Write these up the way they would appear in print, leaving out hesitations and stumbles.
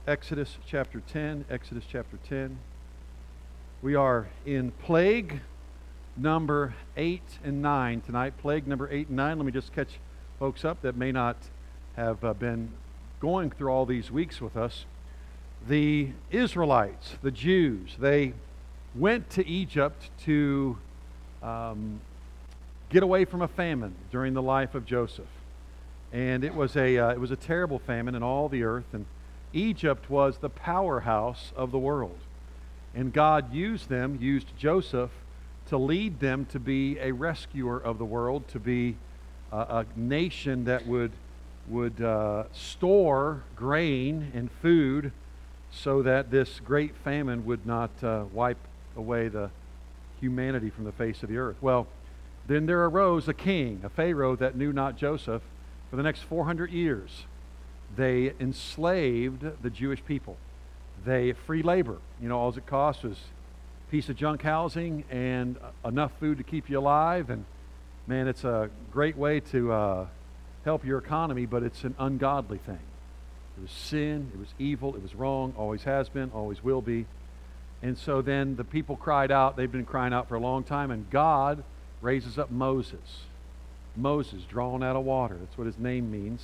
Exodus chapter 10. Exodus chapter 10. We are in plague number 8 and 9 tonight. Plague number 8 and 9. Let me just catch folks up that may not have been going through all these weeks with us. The Israelites, the Jews, they went to Egypt to get away from a famine during the life of Joseph. And it was a terrible famine in all the earth, and Egypt was the powerhouse of the world. And God used Joseph to lead them to be a rescuer of the world, to be a nation that would store grain and food so that this great famine would not wipe away the humanity from the face of the earth. Well, then there arose a king, a Pharaoh that knew not Joseph. For the next 400 years, they enslaved the Jewish people. They free labor. All it cost was a piece of junk housing and enough food to keep you alive. And man, it's a great way to help your economy, but it's an ungodly thing. It was sin, it was evil, it was wrong, always has been, always will be. And so then the people cried out. They've been crying out for a long time, and God raises up Moses. Moses, drawn out of water. That's what his name means.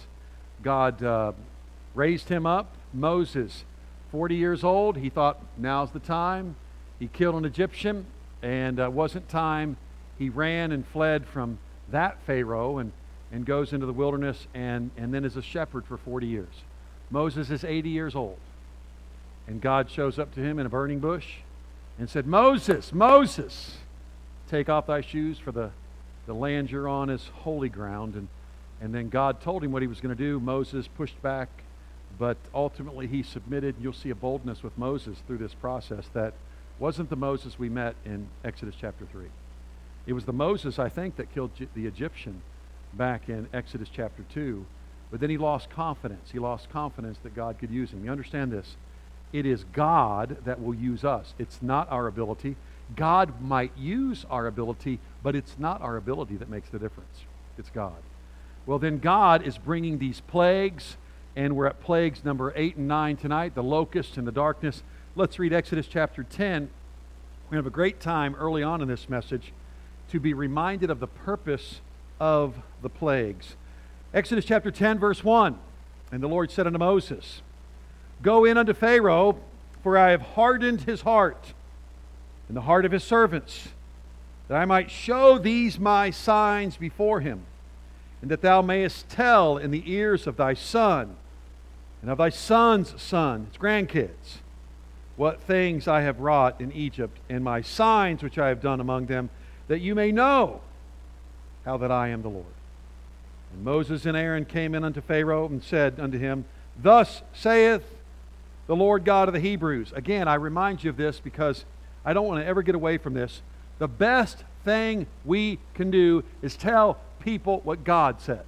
God raised him up. Moses, 40 years old, he thought, now's the time. He killed an Egyptian, and it wasn't time. He ran and fled from that Pharaoh and goes into the wilderness and then is a shepherd for 40 years. Moses is 80 years old. And God shows up to him in a burning bush and said, Moses, Moses, take off thy shoes, for the land you're on is holy ground. And then God told him what he was going to do. Moses pushed back, but ultimately he submitted. You'll see a boldness with Moses through this process that wasn't the Moses we met in Exodus chapter 3. It was the Moses, I think, that killed the Egyptian back in Exodus chapter 2. But then he lost confidence. He lost confidence that God could use him. You understand this? It is God that will use us. It's not our ability. God might use our ability, but it's not our ability that makes the difference. It's God. Well, then God is bringing these plagues, and we're at plagues number 8 and 9 tonight, the locusts and the darkness. Let's read Exodus chapter 10. We're going to have a great time early on in this message to be reminded of the purpose of the plagues. Exodus chapter 10, verse 1. And the Lord said unto Moses, Go in unto Pharaoh, for I have hardened his heart and the heart of his servants, that I might show these my signs before him, and that thou mayest tell in the ears of thy son and of thy son's son, his grandkids, what things I have wrought in Egypt, and my signs which I have done among them, that you may know how that I am the Lord. And Moses and Aaron came in unto Pharaoh and said unto him, Thus saith the Lord God of the Hebrews. Again, I remind you of this because I don't want to ever get away from this. The best thing we can do is tell people what God says.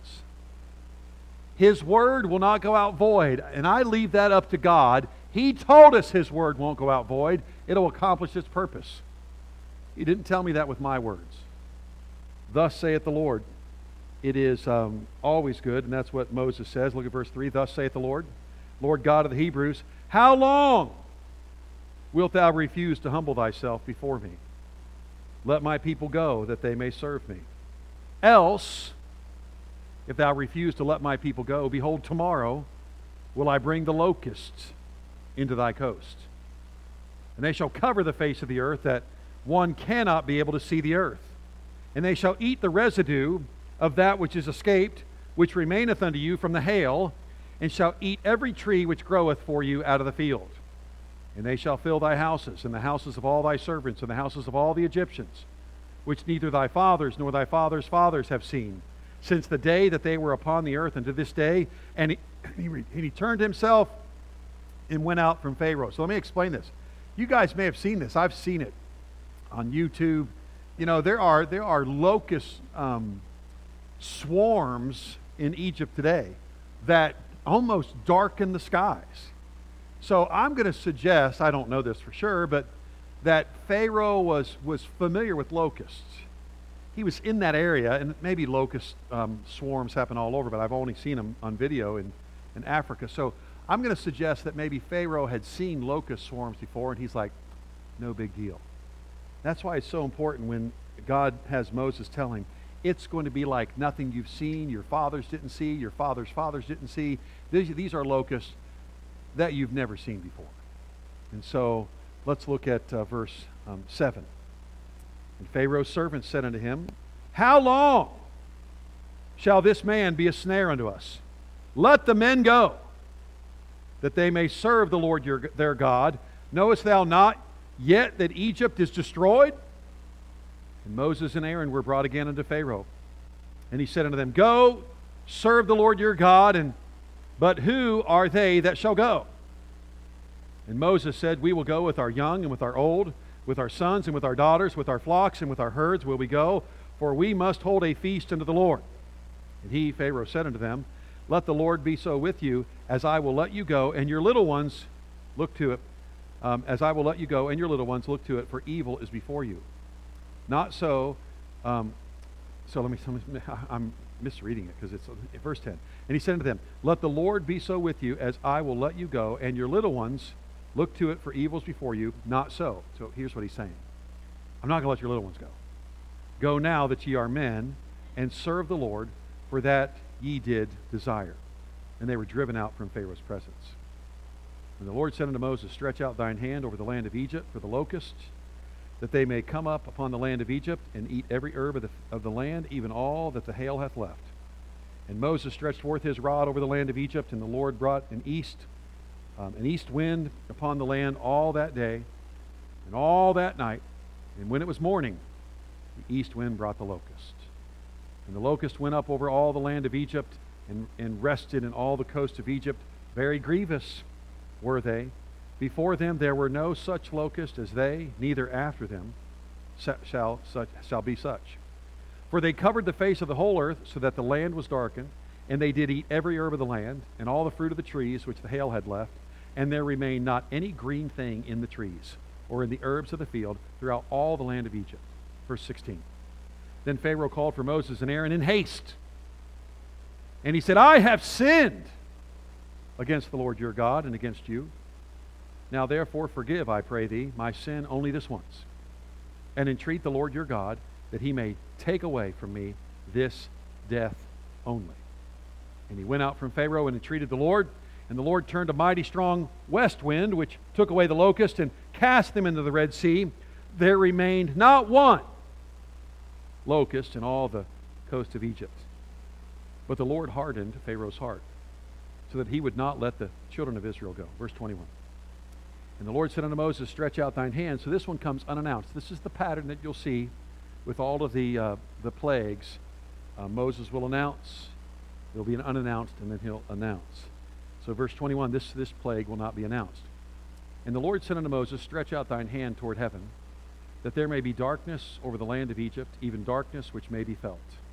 His word will not go out void, and I leave that up to God. He told us His word won't go out void. It'll accomplish its purpose. He didn't tell me that with my words. Thus saith the Lord. It is always good, and that's what Moses says. Look at verse 3. Thus saith the Lord, Lord God of the Hebrews, How long wilt thou refuse to humble thyself before me? Let my people go, that they may serve me. Else, if thou refuse to let my people go, behold, tomorrow will I bring the locusts into thy coast. And they shall cover the face of the earth, that one cannot be able to see the earth. And they shall eat the residue of that which is escaped, which remaineth unto you from the hail, and shall eat every tree which groweth for you out of the field. And they shall fill thy houses, and the houses of all thy servants, and the houses of all the Egyptians, which neither thy fathers nor thy fathers' fathers have seen, since the day that they were upon the earth unto this day. And he turned himself and went out from Pharaoh. So let me explain this. You guys may have seen this. I've seen it on YouTube. There are locust swarms in Egypt today that almost darken the skies. So I'm going to suggest, I don't know this for sure, but that Pharaoh was familiar with locusts. He was in that area, and maybe locust swarms happen all over, but I've only seen them on video in Africa. So I'm going to suggest that maybe Pharaoh had seen locust swarms before, and he's like, no big deal. That's why it's so important when God has Moses tell him, it's going to be like nothing you've seen, your fathers didn't see, your fathers' fathers didn't see. These are locusts that you've never seen before. And so let's look at verse 7. And Pharaoh's servants said unto him, how long shall this man be a snare unto us? Let the men go, that they may serve the Lord their God. Knowest thou not yet that Egypt is destroyed? And Moses and Aaron were brought again unto Pharaoh. And he said unto them, go, serve the Lord your God, but who are they that shall go? And Moses said, we will go with our young and with our old, with our sons and with our daughters, with our flocks and with our herds will we go, for we must hold a feast unto the Lord. And he, Pharaoh, said unto them, let the Lord be so with you, as I will let you go, and your little ones look to it, as I will let you go, and your little ones look to it, for evil is before you. Not so, I'm misreading it because it's verse 10. And he said unto them, let the Lord be so with you, as I will let you go, and your little ones look to it, for evils before you. Not so. So here's what he's saying. I'm not going to let your little ones go. Go now that ye are men, and serve the Lord, for that ye did desire. And they were driven out from Pharaoh's presence. And the Lord said unto Moses, stretch out thine hand over the land of Egypt for the locusts, that they may come up upon the land of Egypt, and eat every herb of the land, even all that the hail hath left. And Moses stretched forth his rod over the land of Egypt, and the Lord brought an east wind upon the land all that day and all that night. And when it was morning, the east wind brought the locust. And the locust went up over all the land of Egypt, and rested in all the coast of Egypt. Very grievous were they. Before them there were no such locust as they, neither after them shall be such. For they covered the face of the whole earth, so that the land was darkened, and they did eat every herb of the land, and all the fruit of the trees which the hail had left, and there remained not any green thing in the trees, or in the herbs of the field, throughout all the land of Egypt. Verse 16. Then Pharaoh called for Moses and Aaron in haste, and he said, I have sinned against the Lord your God and against you. Now therefore forgive, I pray thee, my sin only this once, and entreat the Lord your God that he may take away from me this death only. And he went out from Pharaoh and entreated the Lord, and the Lord turned a mighty strong west wind, which took away the locust and cast them into the Red Sea. There remained not one locust in all the coast of Egypt. But the Lord hardened Pharaoh's heart, so that he would not let the children of Israel go. Verse 21. And the Lord said unto Moses, stretch out thine hand. So this one comes unannounced. This is the pattern that you'll see with all of the plagues. Moses will announce. There'll be an unannounced, and then he'll announce. So verse 21, this plague will not be announced. And the Lord said unto Moses, stretch out thine hand toward heaven, that there may be darkness over the land of Egypt, even darkness which may be felt.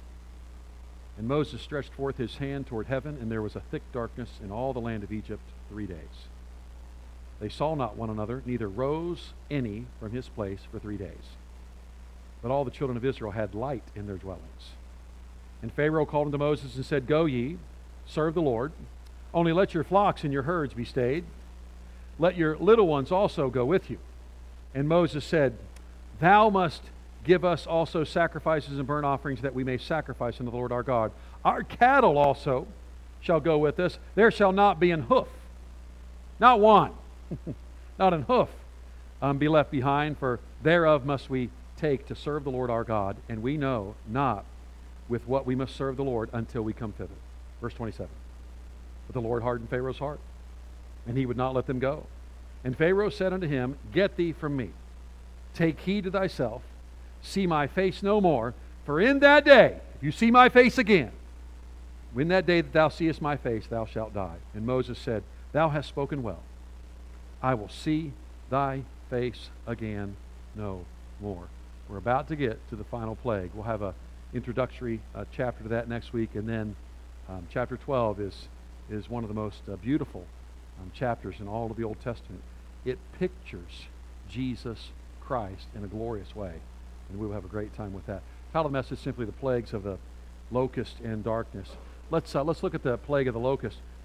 And Moses stretched forth his hand toward heaven, and there was a thick darkness in all the land of Egypt 3 days. They saw not one another, neither rose any from his place for 3 days. But all the children of Israel had light in their dwellings. And Pharaoh called unto Moses and said, go ye, serve the Lord, only let your flocks and your herds be stayed. Let your little ones also go with you. And Moses said, thou must give us also sacrifices and burnt offerings, that we may sacrifice unto the Lord our God. Our cattle also shall go with us. There shall not be an hoof, not one, not an hoof, be left behind, for thereof must we take to serve the Lord our God, and we know not with what we must serve the Lord until we come thither. Verse 27. But the Lord hardened Pharaoh's heart, and he would not let them go. And Pharaoh said unto him, get thee from me. Take heed to thyself, see my face no more, for in that day, if you see my face again, in that day that thou seest my face, thou shalt die. And Moses said, thou hast spoken well. I will see thy face again no more. We're about to get to the final plague. We'll have an introductory chapter to that next week, and then chapter 12 is one of the most beautiful chapters in all of the Old Testament. It pictures Jesus Christ in a glorious way, and we will have a great time with that. Title of the message simply the plagues of the locust and darkness. Let's look at the plague of the locust.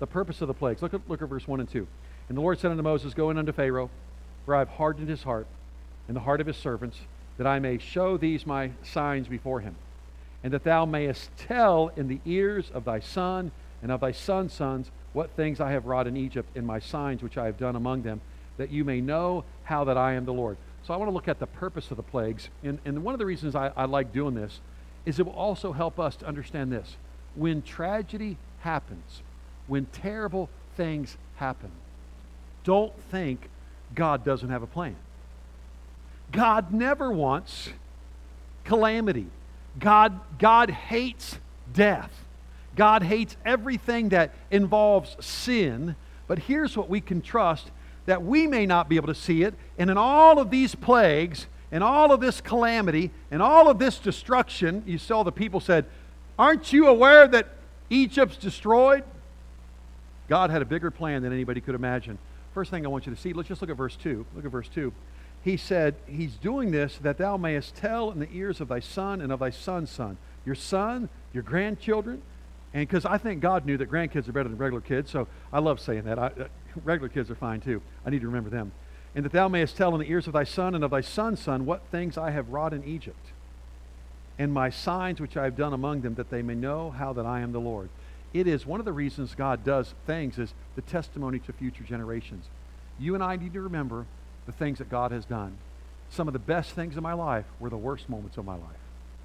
the purpose of the plagues. Look at verse 1 and 2. And the Lord said unto Moses, Go in unto Pharaoh, for I have hardened his heart and the heart of his servants, that I may show these my signs before him, and that thou mayest tell in the ears of thy son and of thy son's sons what things I have wrought in Egypt in my signs which I have done among them, that you may know how that I am the Lord. So I want to look at the purpose of the plagues. And one of the reasons I like doing this is it will also help us to understand this. When tragedy happens, when terrible things happen, don't think God doesn't have a plan. God never wants calamity. God hates death. God hates everything that involves sin. But here's what we can trust, that we may not be able to see it. And in all of these plagues, and all of this calamity, and all of this destruction, you saw the people said, aren't you aware that Egypt's destroyed? God had a bigger plan than anybody could imagine. First thing I want you to see, let's just look at verse 2. Look at verse 2. He said, He's doing this that thou mayest tell in the ears of thy son and of thy son's son. Your son, your grandchildren. And because I think God knew that grandkids are better than regular kids, so I love saying that. Regular kids are fine too. I need to remember them. And that thou mayest tell in the ears of thy son and of thy son's son what things I have wrought in Egypt, and my signs which I have done among them, that they may know how that I am the Lord. It is one of the reasons God does things is the testimony to future generations. You and I need to remember the things that God has done. Some of the best things in my life were the worst moments of my life.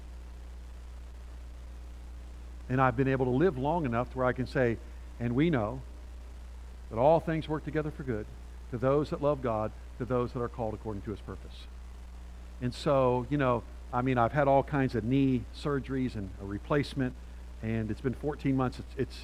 And I've been able to live long enough to where I can say, and we know that all things work together for good to those that love God, to those that are called according to His purpose. And so, I've had all kinds of knee surgeries and a replacement, and it's been 14 months.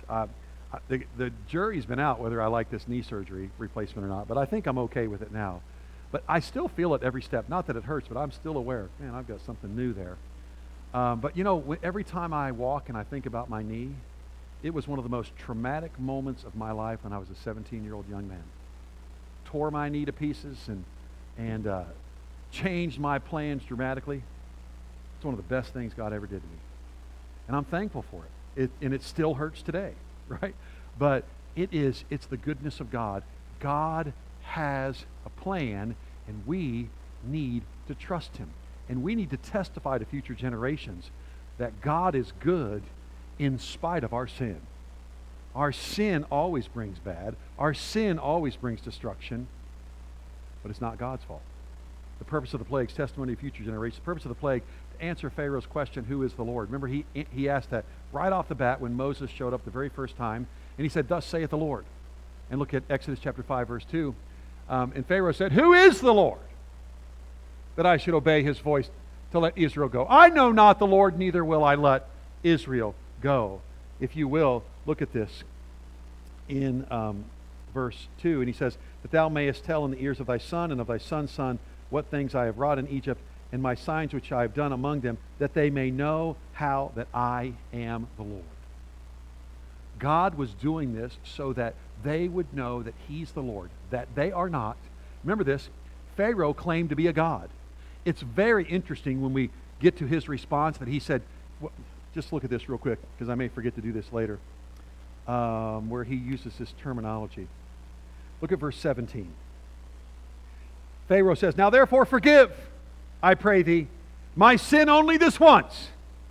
The jury's been out whether I like this knee surgery replacement or not, but I think I'm okay with it now. But I still feel it every step. Not that it hurts, but I'm still aware, man, I've got something new there. But every time I walk and I think about my knee, it was one of the most traumatic moments of my life when I was a 17-year-old young man. Tore my knee to pieces and changed my plans dramatically. It's one of the best things God ever did to me. And I'm thankful for it. And it still hurts today, right? But it's the goodness of God. God has a plan, and we need to trust Him. And we need to testify to future generations that God is good in spite of our sin. Our sin always brings bad. Our sin always brings destruction. But it's not God's fault. The purpose of the plagues, testimony of future generations. The purpose of the plague, to answer Pharaoh's question, who is the Lord? Remember, he asked that right off the bat when Moses showed up the very first time. And he said, Thus saith the Lord. And look at Exodus chapter 5, verse 2. And Pharaoh said, Who is the Lord, that I should obey His voice to let Israel go? I know not the Lord, neither will I let Israel go. If you will, look at this in verse 2. And he says, That thou mayest tell in the ears of thy son and of thy son's son what things I have wrought in Egypt, and my signs which I have done among them, that they may know how that I am the Lord. God was doing this so that they would know that He's the Lord, that they are not. Remember this, Pharaoh claimed to be a god. It's very interesting when we get to his response that he said, just look at this real quick, because I may forget to do this later, where he uses this terminology. Look at verse 17. Pharaoh says, Now therefore forgive, I pray thee, my sin only this once.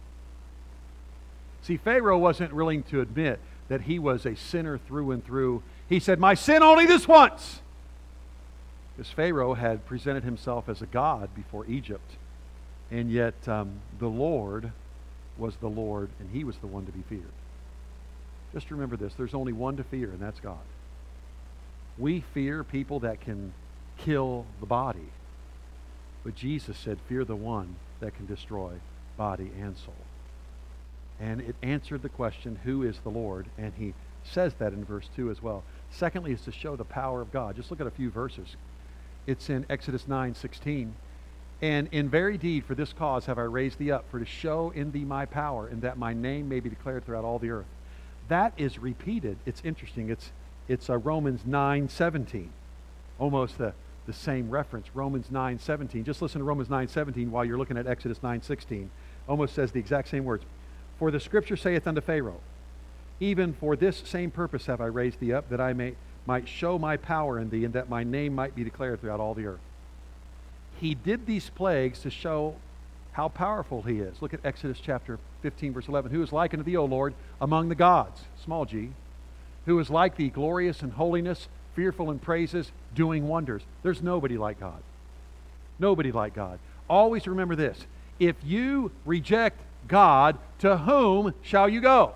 See, Pharaoh wasn't willing to admit that he was a sinner through and through. He said, My sin only this once. Because Pharaoh had presented himself as a god before Egypt. And yet the Lord was the Lord, and He was the one to be feared. Just remember this, there's only one to fear, and that's God. We fear people that can kill the body. But Jesus said, Fear the one that can destroy body and soul. And it answered the question, who is the Lord? And He says that in verse 2 as well. Secondly, is to show the power of God. Just look at a few verses. It's in Exodus 9:16. And in very deed for this cause have I raised thee up, for to show in thee my power, and that my name may be declared throughout all the earth. That is repeated. It's interesting. It's Romans 9:17. Almost the same reference. Romans 9:17. Just listen to Romans 9:17 while you're looking at Exodus 9:16. Almost says the exact same words. For the Scripture saith unto Pharaoh, Even for this same purpose have I raised thee up, that I might show my power in thee, and that my name might be declared throughout all the earth. He did these plagues to show how powerful he is. Look at Exodus chapter 15, verse 11. Who is like unto thee, O Lord, among the gods, small g, who is like thee, glorious in holiness, fearful in praises, doing wonders. There's nobody like God. Nobody like God. Always remember this. If you reject God, to whom shall you go?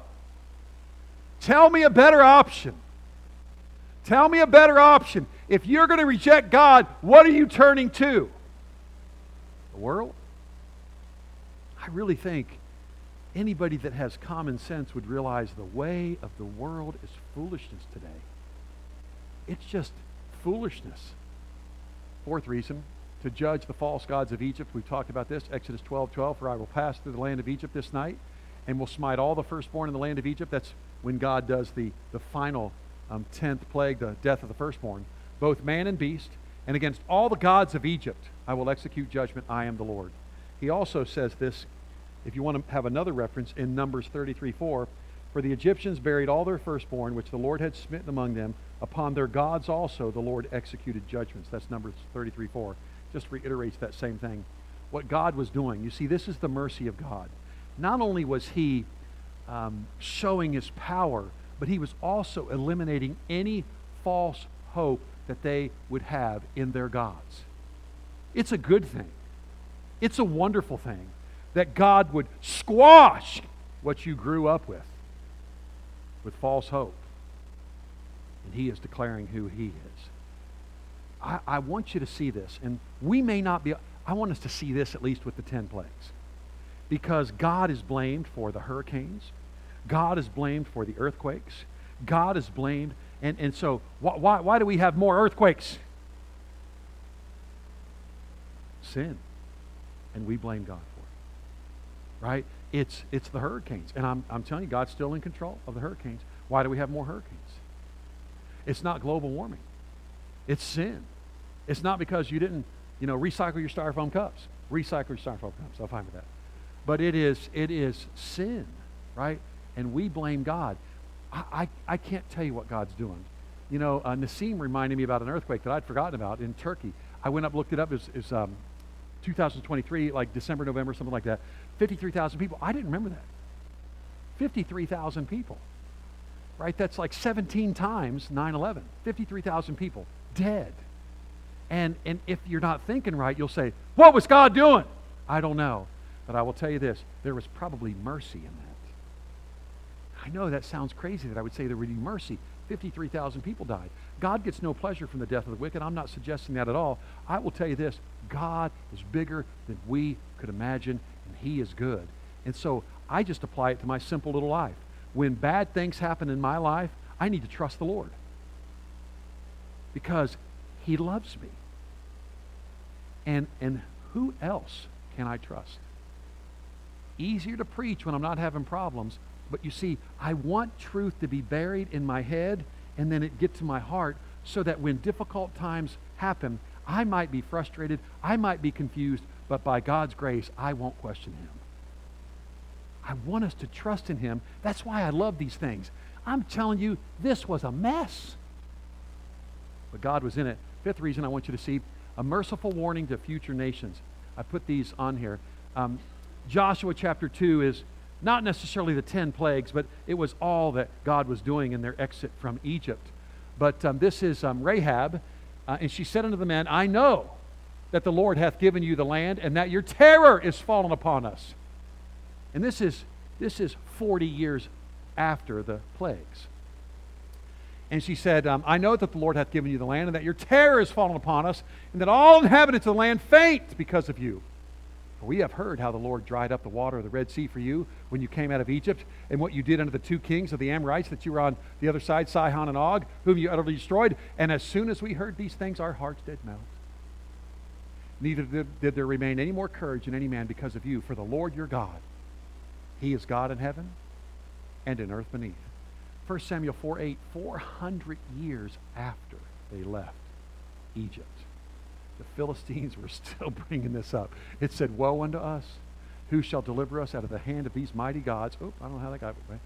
Tell me a better option. Tell me a better option. If you're going to reject God, what are you turning to? The world? I really think anybody that has common sense would realize the way of the world is foolishness today. It's just foolishness. Fourth reason, to judge the false gods of Egypt. We've talked about this, Exodus 12:12. For I will pass through the land of Egypt this night, and will smite all the firstborn in the land of Egypt. That's when God does the final 10th plague, the death of the firstborn, both man and beast, and against all the gods of Egypt I will execute judgment. I am the Lord. He also says this, if you want to have another reference, in Numbers 33:4, for the Egyptians buried all their firstborn, which the Lord had smitten among them. Upon their gods also the Lord executed judgments. That's Numbers 33:4. Just reiterates that same thing. What God was doing. You see, this is the mercy of God. Not only was he showing his power, but he was also eliminating any false hope that they would have in their gods. It's a good thing. It's a wonderful thing that God would squash what you grew up with false hope. And he is declaring who he is. I want you to see this, and we may not be, I want us to see this at least with the 10 plagues. Because God is blamed for the hurricanes. God is blamed for the earthquakes. God is blamed, and so why do we have more earthquakes? Sin. And we blame God for it. Right? It's the hurricanes. And I'm telling you, God's still in control of the hurricanes. Why do we have more hurricanes? It's not global warming. It's sin. It's not because you didn't, recycle your styrofoam cups. Recycle your styrofoam cups. I'm fine with that. But it is sin, right? And we blame God. I can't tell you what God's doing. Nassim reminded me about an earthquake that I'd forgotten about in Turkey. I went up, looked it up. It was 2023, like December, November, something like that. 53,000 people. I didn't remember that. 53,000 people. Right? That's like 17 times 9/11. 53,000 people dead. And if you're not thinking right, you'll say, what was God doing? I don't know. But I will tell you this, there was probably mercy in that. I know that sounds crazy that I would say there would be mercy. 53,000 people died. God gets no pleasure from the death of the wicked. I'm not suggesting that at all. I will tell you this, God is bigger than we could imagine, and he is good. And so I just apply it to my simple little life. When bad things happen in my life, I need to trust the Lord. Because he loves me. And who else can I trust? Easier to preach when I'm not having problems, but you see, I want truth to be buried in my head and then it get to my heart so that when difficult times happen, I might be frustrated, I might be confused, but by God's grace, I won't question him. I want us to trust in him. That's why I love these things. I'm telling you, this was a mess. But God was in it. Fifth reason I want you to see, a merciful warning to future nations. I put these on here. Joshua chapter 2 is not necessarily the 10 plagues, but it was all that God was doing in their exit from Egypt. But this is Rahab, and she said unto the men, I know that the Lord hath given you the land, and that your terror is fallen upon us. And this is 40 years after the plagues. And she said, I know that the Lord hath given you the land, and that your terror is fallen upon us, and that all inhabitants of the land faint because of you. For we have heard how the Lord dried up the water of the Red Sea for you when you came out of Egypt, and what you did unto the two kings of the Amorites that you were on the other side, Sihon and Og, whom you utterly destroyed. And as soon as we heard these things, our hearts did melt. Neither did there remain any more courage in any man because of you. For the Lord your God, he is God in heaven and in earth beneath. 1 Samuel 4:8, 400 years after they left Egypt, the Philistines were still bringing this up. It said, woe unto us, who shall deliver us out of the hand of these mighty gods? Oh, I don't know how that got away.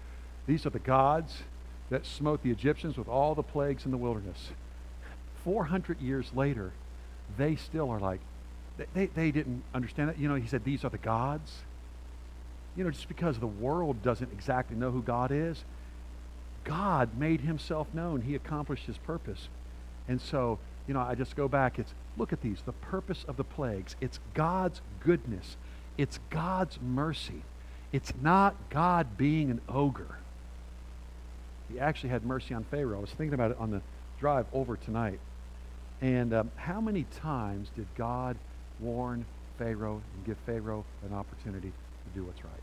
These are the gods that smote the Egyptians with all the plagues in the wilderness. 400 years later, they still are like, they didn't understand it. He said, these are the gods. Just because the world doesn't exactly know who God is, God made himself known. He accomplished his purpose. And so, I just go back. Look at these. The purpose of the plagues. It's God's goodness. It's God's mercy. It's not God being an ogre. He actually had mercy on Pharaoh. I was thinking about it on the drive over tonight. And how many times did God warn Pharaoh and give Pharaoh an opportunity to do what's right?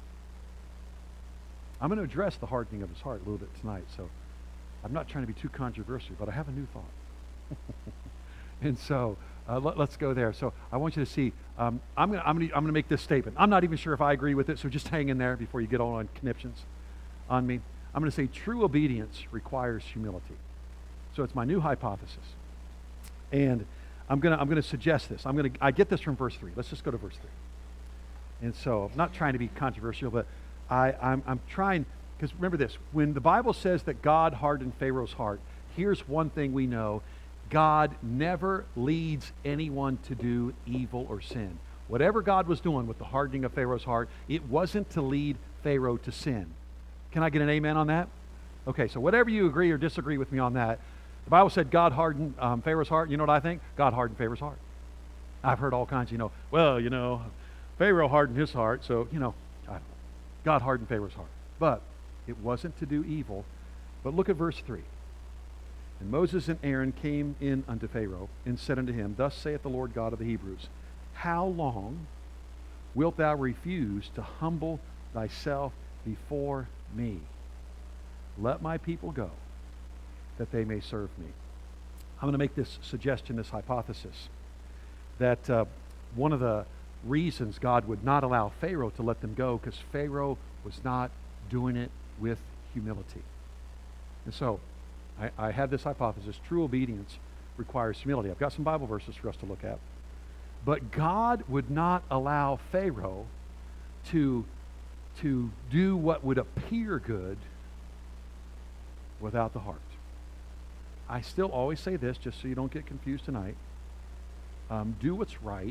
I'm going to address the hardening of his heart a little bit tonight, so I'm not trying to be too controversial, but I have a new thought. And so let's go there. So I want you to see, I'm going to make this statement. I'm not even sure if I agree with it, so just hang in there before you get all on conniptions on me. I'm going to say true obedience requires humility. So it's my new hypothesis. And I'm going to suggest this. I get this from verse 3. Let's just go to verse 3. And so I'm not trying to be controversial, but I'm trying, because remember this, when the Bible says that God hardened Pharaoh's heart, here's one thing we know. God never leads anyone to do evil or sin. Whatever God was doing with the hardening of Pharaoh's heart, it wasn't to lead Pharaoh to sin. Can I get an amen on that? Okay, so whatever you agree or disagree with me on that, the Bible said God hardened Pharaoh's heart. You know what I think? God hardened Pharaoh's heart. I've heard all kinds, Pharaoh hardened his heart, so, God hardened Pharaoh's heart. But it wasn't to do evil. But look at verse 3. And Moses and Aaron came in unto Pharaoh and said unto him, Thus saith the Lord God of the Hebrews, How long wilt thou refuse to humble thyself before me? Let my people go, that they may serve me. I'm going to make this suggestion, this hypothesis, that one of the reasons God would not allow Pharaoh to let them go, because Pharaoh was not doing it with humility. And so, I have this hypothesis. True obedience requires humility. I've got some Bible verses for us to look at. But God would not allow Pharaoh to do what would appear good without the heart. I still always say this, just so you don't get confused tonight. Do what's right,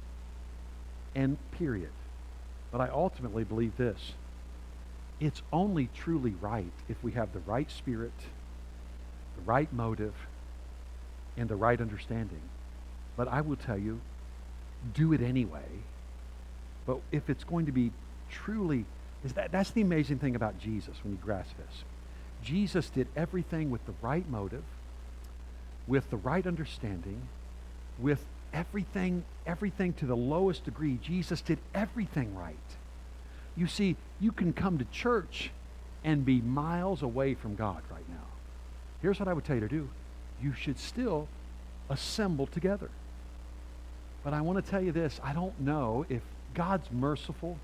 and period. But I ultimately believe this. It's only truly right if we have the right spirit, the right motive, and the right understanding. But I will tell you, do it anyway. But if it's going to be truly, that's the amazing thing about Jesus when you grasp this. Jesus did everything with the right motive, with the right understanding, with everything to the lowest degree. Jesus did everything right. You see, you can come to church and be miles away from God right now. Here's what I would tell you to do. You should still assemble together. But I want to tell you this. I don't know if God's merciful.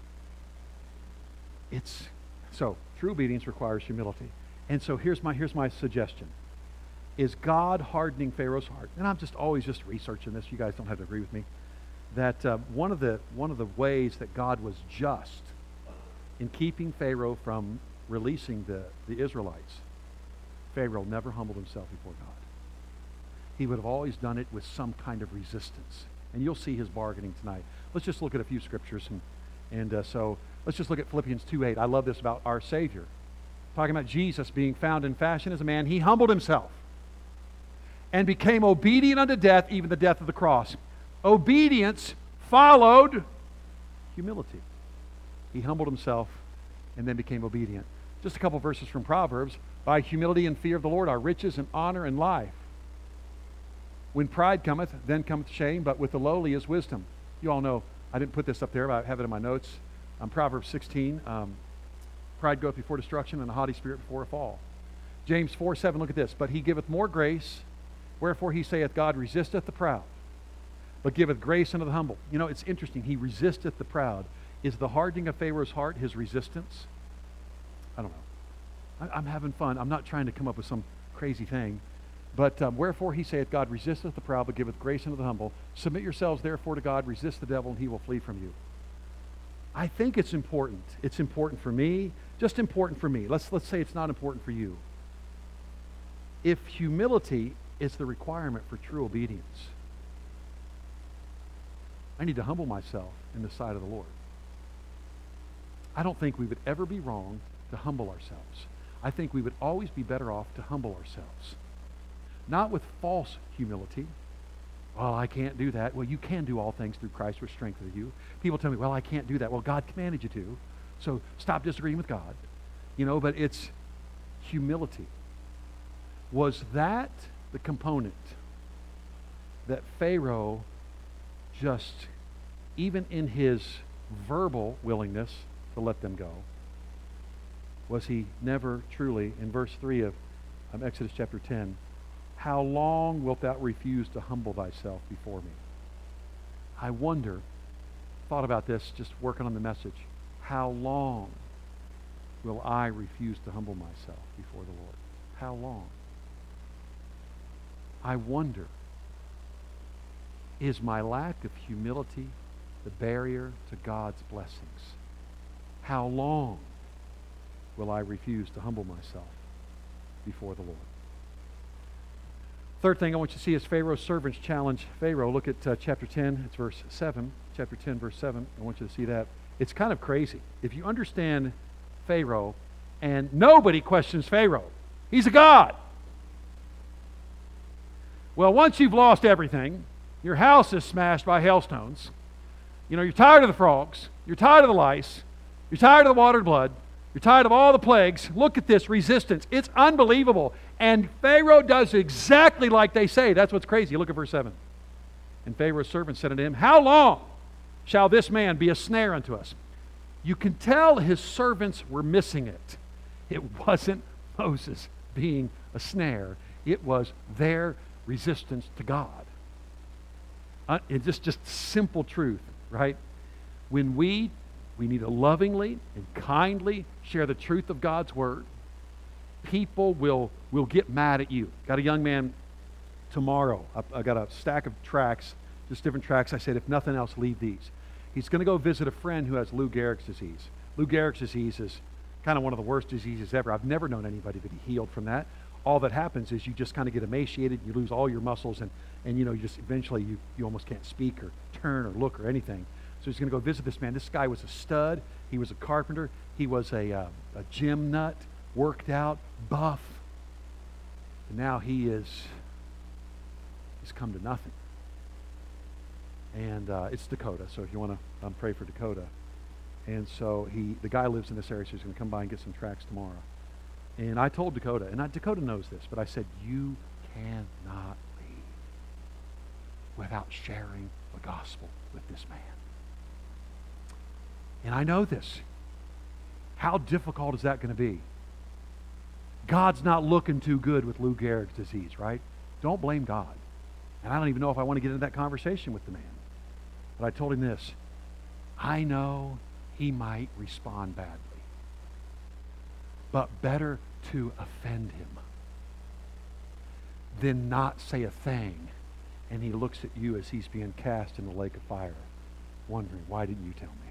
So true obedience requires humility. And so here's my suggestion. Is God hardening Pharaoh's heart? And I'm always researching this. You guys don't have to agree with me. That one of the ways that God was just in keeping Pharaoh from releasing the Israelites, Pharaoh never humbled himself before God. He would have always done it with some kind of resistance. And you'll see his bargaining tonight. Let's just look at a few scriptures. So let's just look at Philippians 2:8. I love this about our Savior. Talking about Jesus being found in fashion as a man, he humbled himself and became obedient unto death, even the death of the cross. Obedience followed humility. He humbled himself and then became obedient. Just a couple verses from Proverbs. By humility and fear of the Lord are riches and honor and life. When pride cometh, then cometh shame, but with the lowly is wisdom. You all know, I didn't put this up there, but I have it in my notes. Proverbs 16, pride goeth before destruction, and a haughty spirit before a fall. James 4:7, look at this. But he giveth more grace, wherefore he saith, God resisteth the proud, but giveth grace unto the humble. It's interesting. He resisteth the proud. Is the hardening of Pharaoh's heart his resistance? I don't know. I'm having fun. I'm not trying to come up with some crazy thing. But wherefore he saith, God resisteth the proud, but giveth grace unto the humble. Submit yourselves therefore to God, resist the devil, and he will flee from you. I think it's important. It's important for me, just important for me. Let's say it's not important for you. If humility is the requirement for true obedience, I need to humble myself in the sight of the Lord. I don't think we would ever be wrong to humble ourselves. I think we would always be better off to humble ourselves. Not with false humility. Well, I can't do that. Well, you can do all things through Christ which strengthens you. People tell me, well, I can't do that. Well, God commanded you to. So stop disagreeing with God. But it's humility. Was that the component that Pharaoh just, even in his verbal willingness to let them go, was he never truly, in verse 3 of Exodus chapter 10, how long wilt thou refuse to humble thyself before me? I wonder, thought about this just working on the message, how long will I refuse to humble myself before the Lord? How long? I wonder, is my lack of humility the barrier to God's blessings? How long will I refuse to humble myself before the Lord? Third thing I want you to see is Pharaoh's servants challenge Pharaoh. Look at chapter 10, it's verse 7. Chapter 10, verse 7. I want you to see that. It's kind of crazy. If you understand Pharaoh, and nobody questions Pharaoh. He's a god. Well, once you've lost everything, your house is smashed by hailstones. You're tired of the frogs. You're tired of the lice. You're tired of the watered blood. You're tired of all the plagues. Look at this resistance. It's unbelievable. And Pharaoh does exactly like they say. That's what's crazy. Look at verse 7. And Pharaoh's servant said unto him, how long shall this man be a snare unto us? You can tell his servants were missing it. It wasn't Moses being a snare. It was their resistance to God. It's just simple truth, right? When we need to lovingly and kindly share the truth of God's word, people will get mad at you. Got a young man tomorrow. I got a stack of tracts, just different tracts. I said, if nothing else, leave these. He's going to go visit a friend who has Lou Gehrig's disease. Lou Gehrig's disease is kind of one of the worst diseases ever. I've never known anybody to be healed from that. All that happens is you just kind of get emaciated, you lose all your muscles, and you just eventually you almost can't speak or turn or look or anything. So he's going to go visit this man. This guy was a stud. He was a carpenter. He was a gym nut, worked out, buff. And now he's come to nothing. And it's Dakota, so if you want to pray for Dakota. And so the guy lives in this area, so he's going to come by and get some tracts tomorrow. And I told Dakota, and Dakota knows this, but I said, you cannot leave without sharing the gospel with this man. And I know this. How difficult is that going to be? God's not looking too good with Lou Gehrig's disease, right? Don't blame God. And I don't even know if I want to get into that conversation with the man. But I told him this. I know he might respond badly. But better to offend him than not say a thing, and he looks at you as he's being cast in the lake of fire, wondering, why didn't you tell me?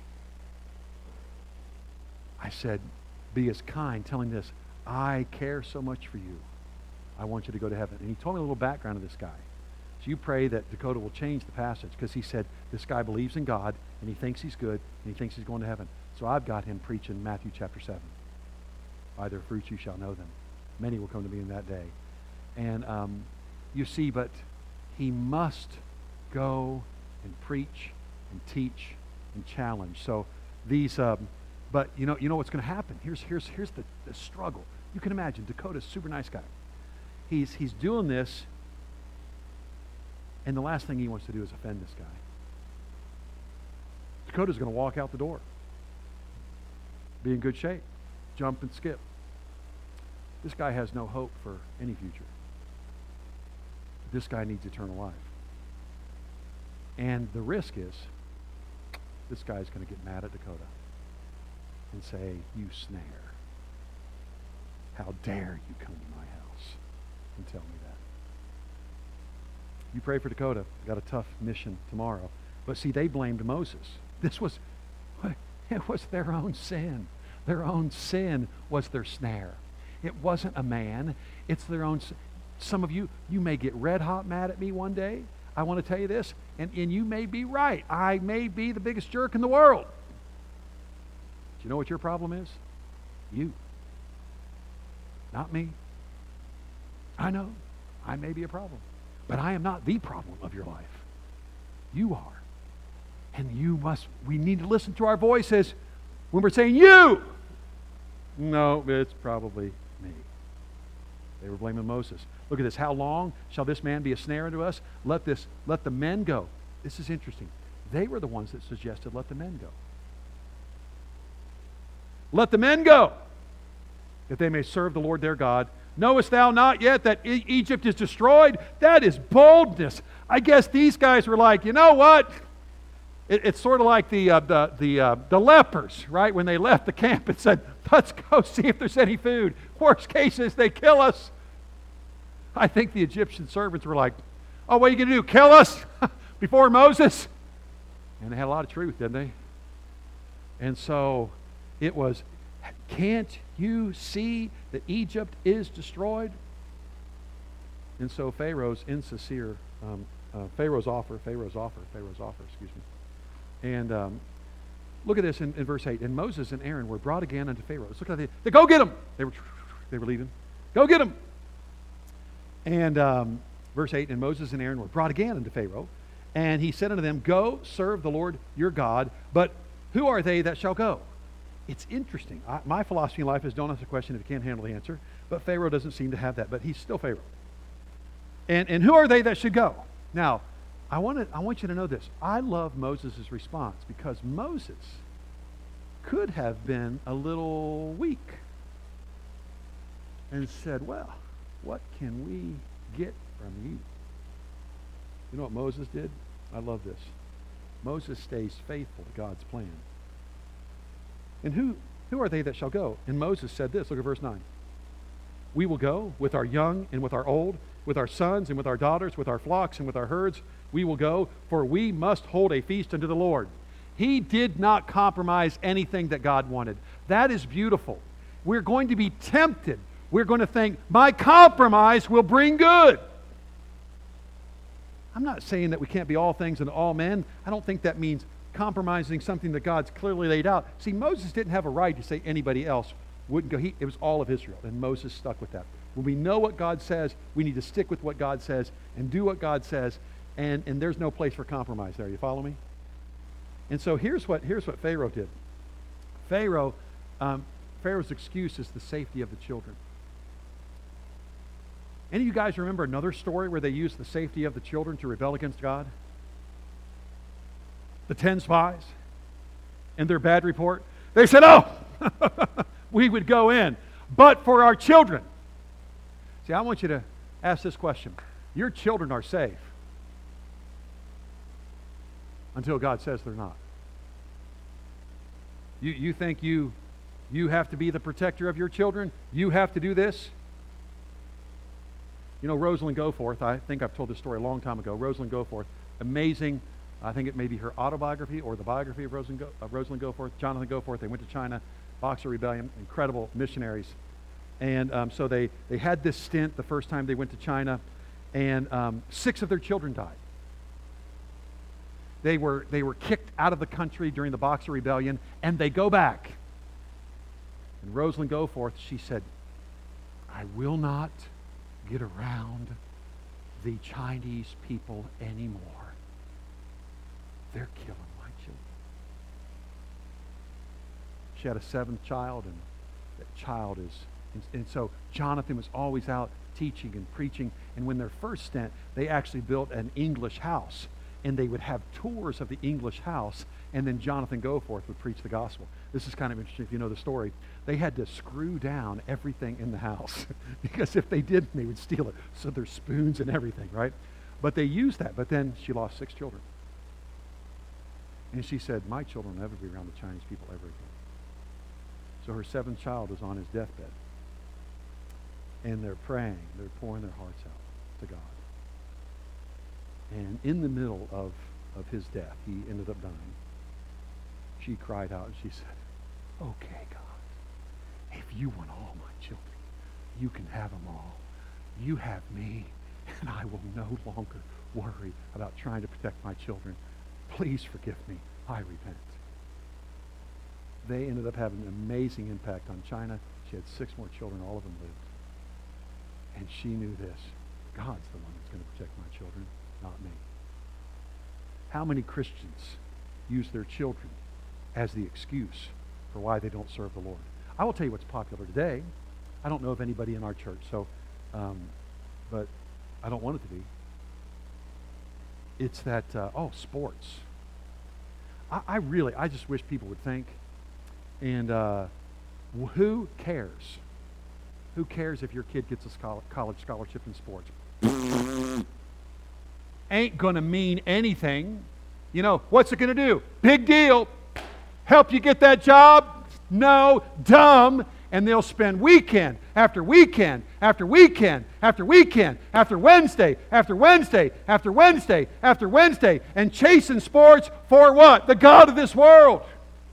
I said, be as kind, telling this, I care so much for you. I want you to go to heaven. And he told me a little background of this guy. So you pray that Dakota will change the passage, because he said this guy believes in God, and he thinks he's good, and he thinks he's going to heaven. So I've got him preaching Matthew chapter 7. By their fruits you shall know them. Many will come to me in that day. And you see, but he must go and preach and teach and challenge. So these, but you know what's going to happen. Here's the struggle. You can imagine Dakota's a super nice guy. He's doing this, and the last thing he wants to do is offend this guy. Dakota's going to walk out the door, be in good shape, jump and skip. This guy has no hope for any future. This guy needs eternal life. And the risk is this guy's going to get mad at Dakota and say, you snare. How dare you come to my house and tell me that? You pray for Dakota. Got a tough mission tomorrow. But see, they blamed Moses. This was, It was their own sin. Their own sin was their snare. It wasn't a man. It's their own sin. Some of you may get red hot mad at me one day. I want to tell you this, and you may be right. I may be the biggest jerk in the world. Do you know what your problem is? You. Not me. I know. I may be a problem. But I am not the problem of your life. You are. And we need to listen to our voices when we're saying you. No, it's probably me. They were blaming Moses. Look at this. How long shall this man be a snare unto us? Let the men go. This is interesting. They were the ones that suggested let the men go. Let the men go, that they may serve the Lord their God. Knowest thou not yet that Egypt is destroyed? That is boldness. I guess these guys were like, you know what? It's sort of like the lepers, right? When they left the camp and said, let's go see if there's any food. Worst case is they kill us. I think the Egyptian servants were like, oh, what are you going to do? Kill us before Moses? And they had a lot of truth, didn't they? And so it was, can't you see that Egypt is destroyed? And so Pharaoh's insincere, Pharaoh's offer, excuse me. And look at this in verse 8. And Moses and Aaron were brought again unto Pharaoh. Let's look at they go get them. They were leaving. Go get them. And verse 8, and Moses and Aaron were brought again unto Pharaoh. And he said unto them, go serve the Lord your God, but who are they that shall go? It's interesting. My philosophy in life is don't ask a question if you can't handle the answer. But Pharaoh doesn't seem to have that. But he's still Pharaoh. And who are they that should go? Now, I want you to know this. I love Moses' response because Moses could have been a little weak and said, well, what can we get from you? You know what Moses did? I love this. Moses stays faithful to God's plan. And who are they that shall go? And Moses said this, look at verse 9. We will go with our young and with our old, with our sons and with our daughters, with our flocks and with our herds. We will go, for we must hold a feast unto the Lord. He did not compromise anything that God wanted. That is beautiful. We're going to be tempted. We're going to think, my compromise will bring good. I'm not saying that we can't be all things and all men. I don't think that means compromising something that God's clearly laid out. See, Moses didn't have a right to say anybody else wouldn't go. It was all of Israel, and Moses stuck with that. When we know what God says, we need to stick with what God says and do what God says, and there's no place for compromise there. You follow me? And so here's what Pharaoh did. Pharaoh's excuse is the safety of the children. Any of you guys remember another story where they used the safety of the children to rebel against God? The 10 spies and their bad report. They said, oh, we would go in, but for our children. See, I want you to ask this question. Your children are safe until God says they're not. You think you have to be the protector of your children? You have to do this? You know, Rosalind Goforth, I think I've told this story a long time ago. Rosalind Goforth, amazing. I think it may be her autobiography or the biography of Rosalind Goforth, Jonathan Goforth. They went to China, Boxer Rebellion, incredible missionaries. And so they had this stint the first time they went to China, and 6 of their children died. They were kicked out of the country during the Boxer Rebellion, and they go back. And Rosalind Goforth, she said, I will not get around the Chinese people anymore. They're killing my children. She had a 7th child, and that child and so Jonathan was always out teaching and preaching, and when their first stint, they actually built an English house, and they would have tours of the English house, and then Jonathan Goforth would preach the gospel. This is kind of interesting if you know the story. They had to screw down everything in the house because if they didn't, they would steal it. So there's spoons and everything, right? But they used that, but then she lost 6 children. And she said, my children will never be around the Chinese people ever again. So her 7th child was on his deathbed. And they're praying, they're pouring their hearts out to God. And in the middle of his death, he ended up dying. she cried out and she said, okay, God, if you want all my children, you can have them all. You have me, and I will no longer worry about trying to protect my children. Please forgive me. I repent. They ended up having an amazing impact on China. She had 6 more children. All of them lived. And she knew this. God's the one that's going to protect my children, not me. How many Christians use their children as the excuse for why they don't serve the Lord? I will tell you what's popular today. I don't know of anybody in our church, but I don't want it to be. It's that, sports. I just wish people would think. And who cares? Who cares if your kid gets a college scholarship in sports? Ain't going to mean anything. You know, what's it going to do? Big deal. Help you get that job? No, dumb. And they'll spend weekend after weekend after weekend after weekend after Wednesday after Wednesday after Wednesday after Wednesday and chasing sports for what? The God of this world.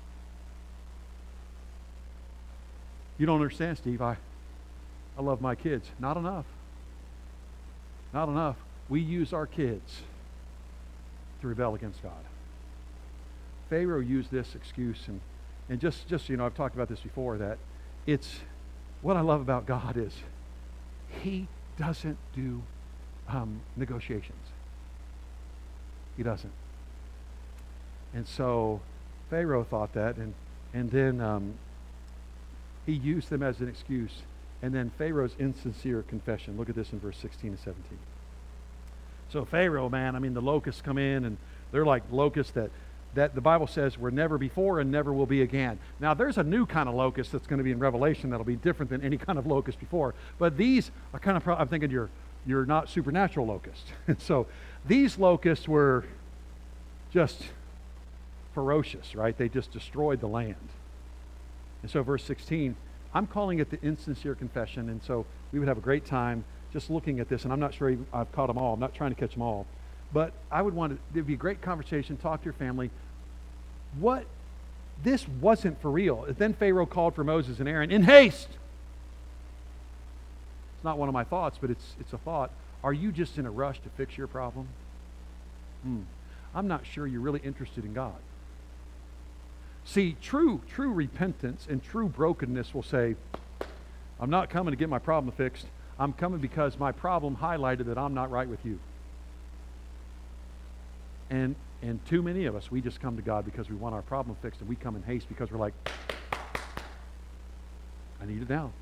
You don't understand, Steve. I love my kids. Not enough. Not enough. We use our kids to rebel against God. Pharaoh used this excuse, and just I've talked about this before, that it's what I love about God is He doesn't do negotiations. He doesn't. And so Pharaoh thought that, and then he used them as an excuse. And then Pharaoh's insincere confession. Look at this in verse 16 and 17. So Pharaoh, man, the locusts come in, and they're like locusts that the Bible says were never before and never will be again. Now, there's a new kind of locust that's going to be in Revelation that'll be different than any kind of locust before. But these are kind of, I'm thinking you're not supernatural locusts. And so these locusts were just ferocious, right? They just destroyed the land. And so verse 16, I'm calling it the insincere confession, and so we would have a great time just looking at this, and I'm not sure I've caught them all. I'm not trying to catch them all. But I would want it'd be a great conversation, talk to your family. This wasn't for real. Then Pharaoh called for Moses and Aaron in haste. It's not one of my thoughts, but it's a thought. Are you just in a rush to fix your problem? I'm not sure you're really interested in God. See, true repentance and true brokenness will say, I'm not coming to get my problem fixed. I'm coming because my problem highlighted that I'm not right with you. And too many of us, we just come to God because we want our problem fixed, and we come in haste because we're like, I need it now.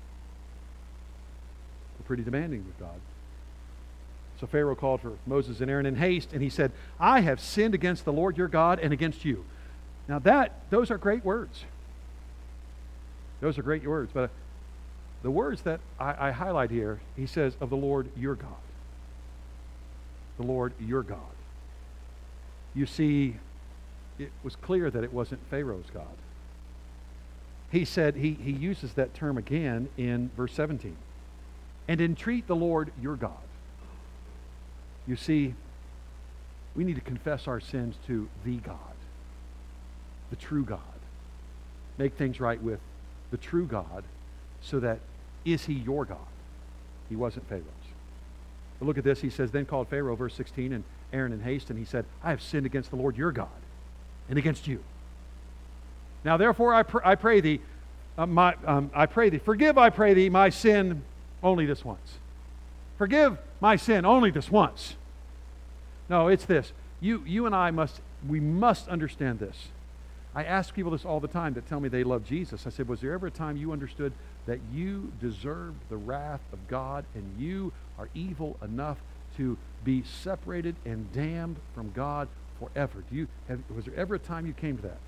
We're pretty demanding with God. So Pharaoh called for Moses and Aaron in haste, and he said, I have sinned against the Lord your God and against you. Now those are great words. Those are great words. But the words that I highlight here, he says, of the Lord your God. The Lord your God. You see, it was clear that it wasn't Pharaoh's God. He said, he uses that term again in verse 17. And entreat the Lord your God. You see, we need to confess our sins to the God. The true God. Make things right with the true God, so that, is he your God? He wasn't Pharaoh's. But look at this. He says, then called Pharaoh, verse 16, and Aaron in haste, and he said, I have sinned against the Lord your God and against you. Now therefore I pray thee, forgive, I pray thee, my sin only this once. Forgive my sin only this once. No, it's this. You and I must understand this. I ask people this all the time that tell me they love Jesus. I said, was there ever a time you understood that you deserved the wrath of God and you are evil enough to be separated and damned from God forever? Was there ever a time you came to that?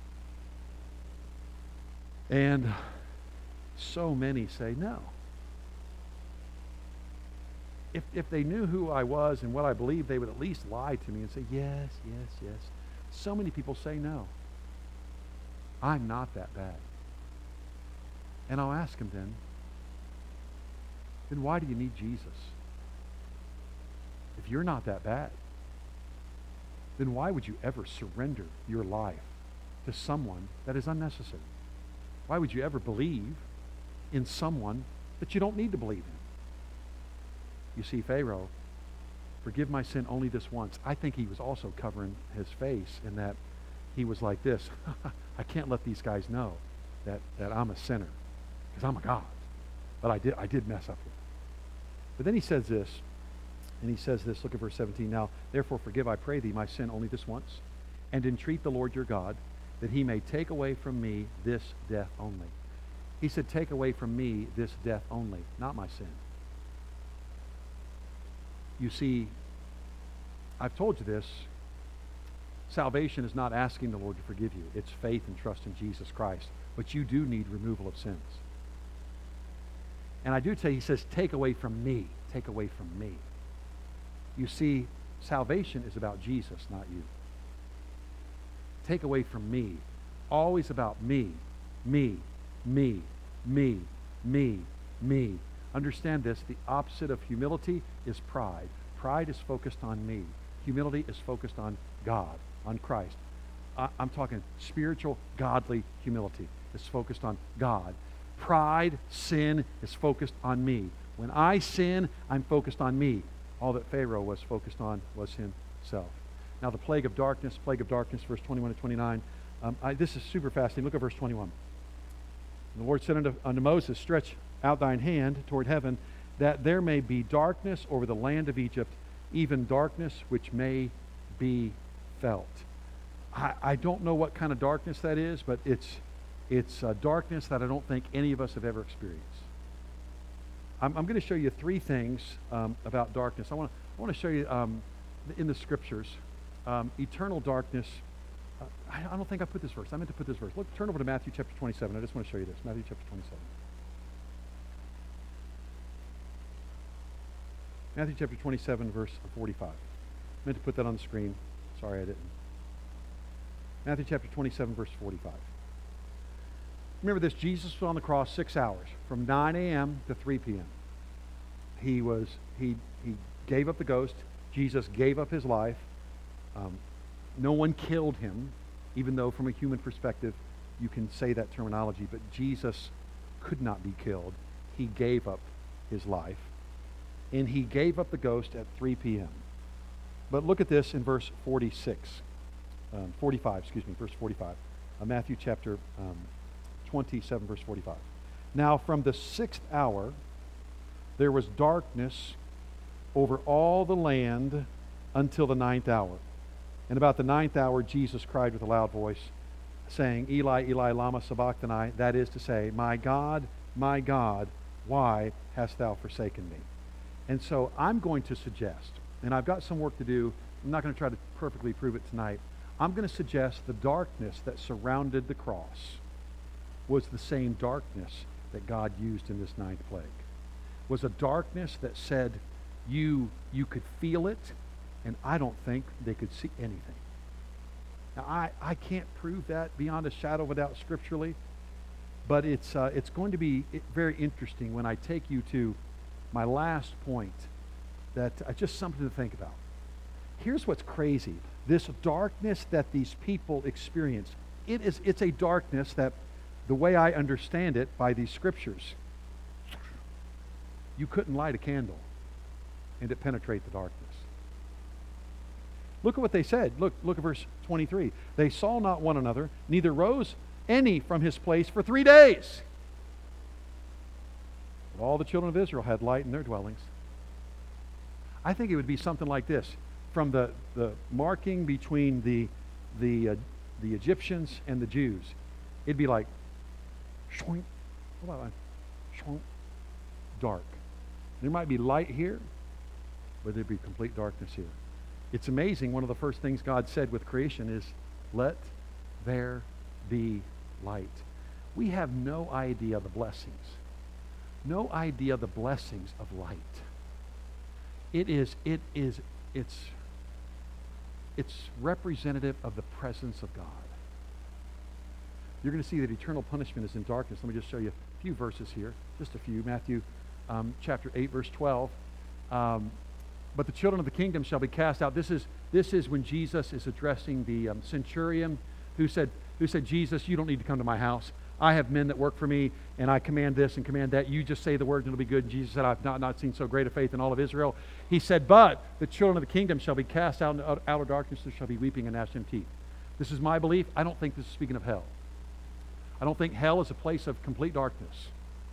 And so many say no. If they knew who I was and what I believed, they would at least lie to me and say, yes, yes, yes. So many people say no. I'm not that bad. And I'll ask them then why do you need Jesus? If you're not that bad, then why would you ever surrender your life to someone that is unnecessary? Why would you ever believe in someone that you don't need to believe in? You see, Pharaoh, forgive my sin only this once. I think he was also covering his face in that he was like this. I can't let these guys know that I'm a sinner because I'm a God. But I did mess up here. But then he says this, and he says this, look at verse 17. Now, therefore forgive, I pray thee, my sin only this once, and entreat the Lord your God, that he may take away from me this death only. He said, take away from me this death only, not my sin. You see, I've told you this, salvation is not asking the Lord to forgive you. It's faith and trust in Jesus Christ. But you do need removal of sins. And I do tell you, he says, take away from me. Take away from me. You see, salvation is about Jesus, not you. Take away from me. Always about me. Me. Me. Me. Me. Me. Understand this, the opposite of humility is pride. Pride is focused on me. Humility is focused on God, on Christ. I'm talking spiritual, godly humility. It's focused on God. Pride, sin is focused on me. When I sin, I'm focused on me. All that Pharaoh was focused on was himself. Now the plague of darkness, verse 21 to 29. This is super fascinating. Look at verse 21. And the Lord said unto Moses, stretch out thine hand toward heaven, that there may be darkness over the land of Egypt, even darkness which may be felt. I don't know what kind of darkness that is, but it's darkness that I don't think any of us have ever experienced. I'm going to show you three things about darkness. I want to show you in the scriptures eternal darkness. I don't think I put this verse. I meant to put this verse. Look, turn over to Matthew chapter 27. I just want to show you this. Matthew chapter 27. Matthew chapter 27, verse 45. I meant to put that on the screen. Sorry, I didn't. Matthew chapter 27, verse 45. Remember this, Jesus was on the cross 6 hours, from 9 a.m. to 3 p.m. He gave up the ghost. Jesus gave up his life. No one killed him, even though from a human perspective you can say that terminology, but Jesus could not be killed. He gave up his life. And he gave up the ghost at 3 p.m. But look at this in verse 45, verse 45. Matthew chapter 27, verse 45. Now from the 6th hour there was darkness over all the land until the 9th hour. And about the 9th hour Jesus cried with a loud voice, saying, Eli, Eli, lama sabachthani, that is to say, my God, why hast thou forsaken me? And so I'm going to suggest, and I've got some work to do, I'm not going to try to perfectly prove it tonight, I'm going to suggest the darkness that surrounded the cross was the same darkness that God used in this 9th plague. Was a darkness that said you could feel it, and I don't think they could see anything. Now I can't prove that beyond a shadow of a doubt scripturally, but it's going to be very interesting when I take you to my last point, that just something to think about. Here's what's crazy. This darkness that these people experience, it's a darkness that, the way I understand it by these scriptures, you couldn't light a candle and it penetrate the darkness. Look at what they said. Look at verse 23. They saw not one another, neither rose any from his place for 3 days. But all the children of Israel had light in their dwellings. I think it would be something like this. From the marking between the Egyptians and the Jews, it'd be like, shoink, shoink, dark. There might be light here, but there'd be complete darkness here. It's amazing, one of the first things God said with creation is, let there be light. We have no idea the blessings. No idea the blessings of light. It's representative of the presence of God. You're going to see that eternal punishment is in darkness. Let me just show you a few verses here, just a few. Matthew chapter 8, verse 12. But the children of the kingdom shall be cast out. This is when Jesus is addressing the centurion who said, who said, Jesus, you don't need to come to my house. I have men that work for me, and I command this and command that. You just say the word and it'll be good. And Jesus said, I've not seen so great a faith in all of Israel. He said, but the children of the kingdom shall be cast out into outer darkness. There shall be weeping and gnashing of teeth. This is my belief. I don't think this is speaking of hell. I don't think hell is a place of complete darkness.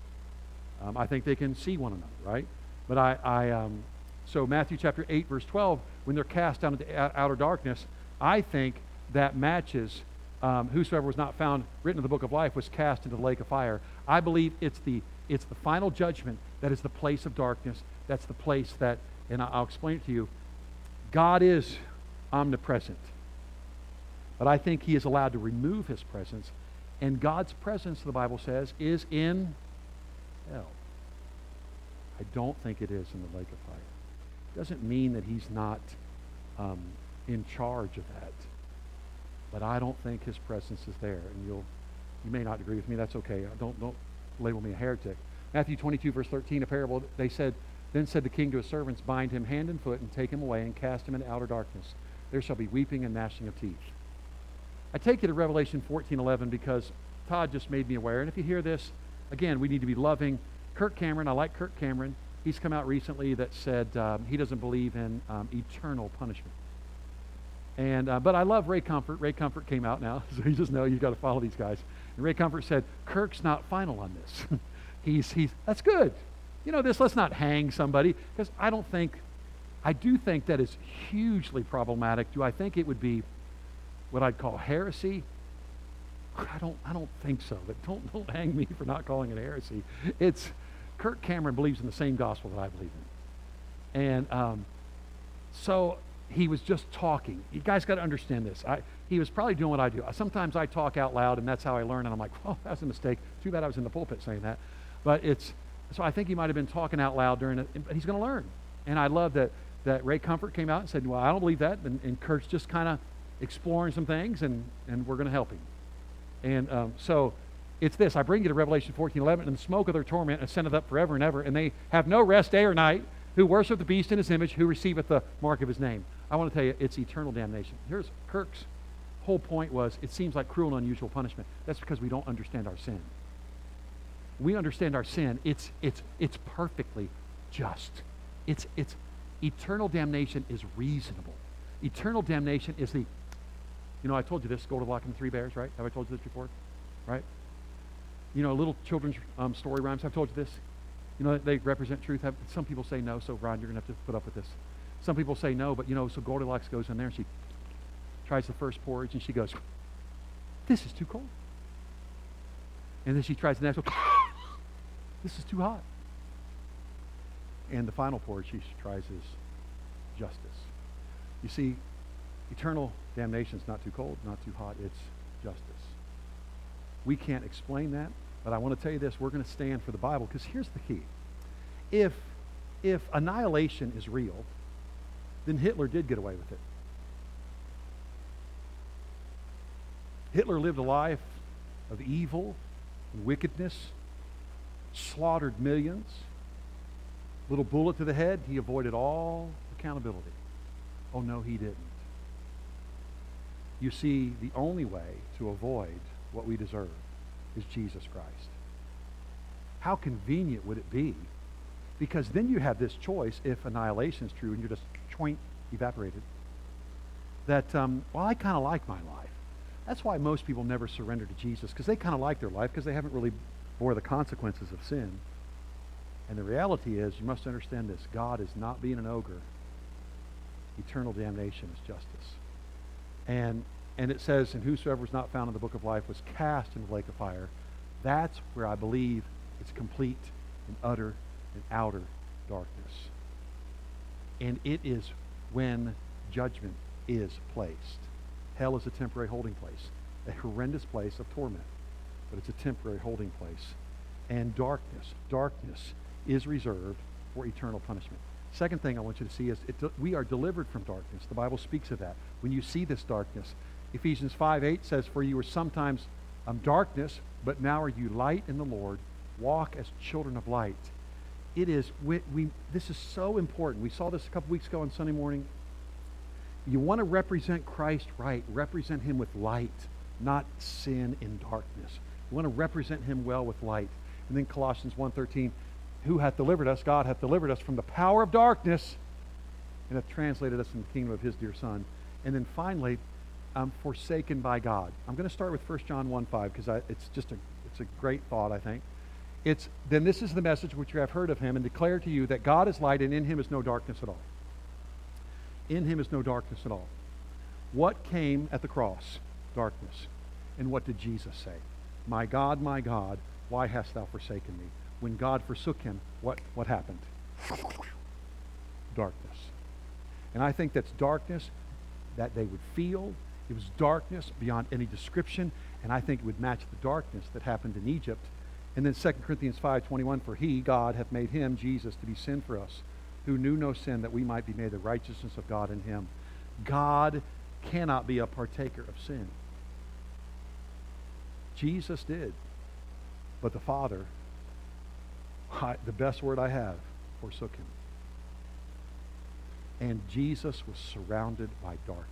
I think they can see one another, right? But so Matthew chapter 8, verse 12, when they're cast down into outer darkness, I think that matches whosoever was not found written in the book of life was cast into the lake of fire. I believe it's the final judgment that is the place of darkness. That's the place that, and I'll explain it to you, God is omnipresent. But I think he is allowed to remove his presence. And God's presence, the Bible says, is in hell. I don't think it is in the lake of fire. It doesn't mean that he's not in charge of that. But I don't think his presence is there. And you may not agree with me. That's okay. Don't label me a heretic. Matthew 22, verse 13, a parable, they said, then said the king to his servants, bind him hand and foot and take him away and cast him into outer darkness. There shall be weeping and gnashing of teeth. I take you to Revelation 14:11 because Todd just made me aware. And if you hear this, again, we need to be loving. Kirk Cameron, I like Kirk Cameron. He's come out recently that said he doesn't believe in eternal punishment. And but I love Ray Comfort. Ray Comfort came out now, so you just know you've got to follow these guys. And Ray Comfort said, Kirk's not final on this. he's that's good. You know this, let's not hang somebody, because I do think that is hugely problematic. Do I think it would be what I'd call heresy? I don't think so. But don't hang me for not calling it heresy. It's Kirk Cameron believes in the same gospel that I believe in. And so he was just talking. You guys got to understand this. He was probably doing what I do. Sometimes I talk out loud, and that's how I learn. And I'm like, oh, that's a mistake. Too bad I was in the pulpit saying that. But so I think he might have been talking out loud during it. But he's going to learn. And I love that Ray Comfort came out and said, well, I don't believe that. And Kirk's just kind of exploring some things, and we're going to help him. And so it's this. I bring you to Revelation 14:11, and the smoke of their torment ascendeth up forever and ever, and they have no rest day or night, who worship the beast in his image, who receiveth the mark of his name. I want to tell you, it's eternal damnation. Here's Kirk's whole point was, it seems like cruel and unusual punishment. That's because we don't understand our sin. We understand our sin. It's perfectly just. It's eternal damnation is reasonable. Eternal damnation is the, I told you this, Goldilocks and the Three Bears, right? Have I told you this before? Right? Little children's story rhymes. I've told you this. They represent truth. Some people say no, so Ron, you're going to have to put up with this. Some people say no, but so Goldilocks goes in there and she tries the first porridge and she goes, this is too cold. And then she tries the next one, this is too hot. And the final porridge she tries is justice. You see, eternal damnation is not too cold, not too hot, it's justice. We can't explain that, but I want to tell you this, we're going to stand for the Bible, because here's the key. If annihilation is real, then Hitler did get away with it. Hitler lived a life of evil and wickedness, slaughtered millions. Little bullet to the head, he avoided all accountability. Oh no, he didn't. You see, the only way to avoid what we deserve is Jesus Christ. How convenient would it be? Because then you have this choice, if annihilation is true and you're just evaporated, that, I kind of like my life. That's why most people never surrender to Jesus, because they kind of like their life, because they haven't really bore the consequences of sin. And the reality is, you must understand this, God is not being an ogre. Eternal damnation is justice. And it says, and whosoever was not found in the book of life was cast into the lake of fire. That's where I believe it's complete and utter and outer darkness. And it is when judgment is placed. Hell is a temporary holding place, a horrendous place of torment, but it's a temporary holding place. And darkness is reserved for eternal punishment. Second thing I want you to see is we are delivered from darkness. The Bible speaks of that. When you see this darkness, Ephesians 5:8 says, for you were sometimes darkness, but now are you light in the Lord. Walk as children of light. It is, this is so important. We saw this a couple weeks ago on Sunday morning. You want to represent Christ right. Represent him with light, not sin in darkness. We want to represent him well with light. And then Colossians 1:13, who hath delivered us? God hath delivered us from the power of darkness and hath translated us in the kingdom of his dear Son. And then finally, forsaken by God. I'm going to start with 1 John 1:5 because it's a great thought, I think. Then this is the message which you have heard of him and declare to you that God is light and in him is no darkness at all. In him is no darkness at all. What came at the cross? Darkness. And what did Jesus say? My God, why hast thou forsaken me? When God forsook him, what happened? Darkness. And I think that's darkness that they would feel. It was darkness beyond any description, and I think it would match the darkness that happened in Egypt. And then 2 Corinthians 5:21, for he, God, hath made him, Jesus, to be sin for us, who knew no sin, that we might be made the righteousness of God in him. God cannot be a partaker of sin. Jesus did. But the Father, the best word I have, forsook him. And Jesus was surrounded by darkness.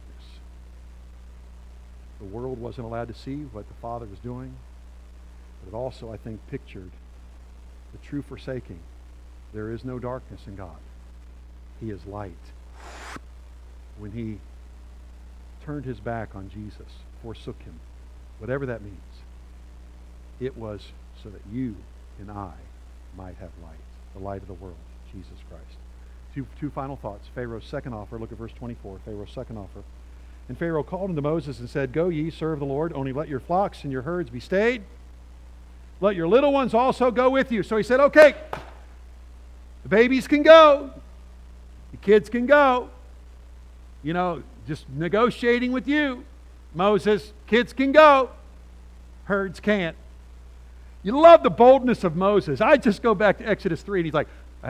The world wasn't allowed to see what the Father was doing. But it also, I think, pictured the true forsaking. There is no darkness in God. He is light. When he turned his back on Jesus, forsook him, whatever that means, it was so that you and I might have light, the light of the world, Jesus Christ. Two final thoughts. Pharaoh's second offer. Look at verse 24. Pharaoh's second offer. And Pharaoh called unto Moses and said, Go ye, serve the Lord, only let your flocks and your herds be stayed. Let your little ones also go with you. So he said, okay, the babies can go. The kids can go. You know, just negotiating with you. Moses, kids can go. Herds can't. You love the boldness of Moses. I just go back to Exodus 3 and he's like,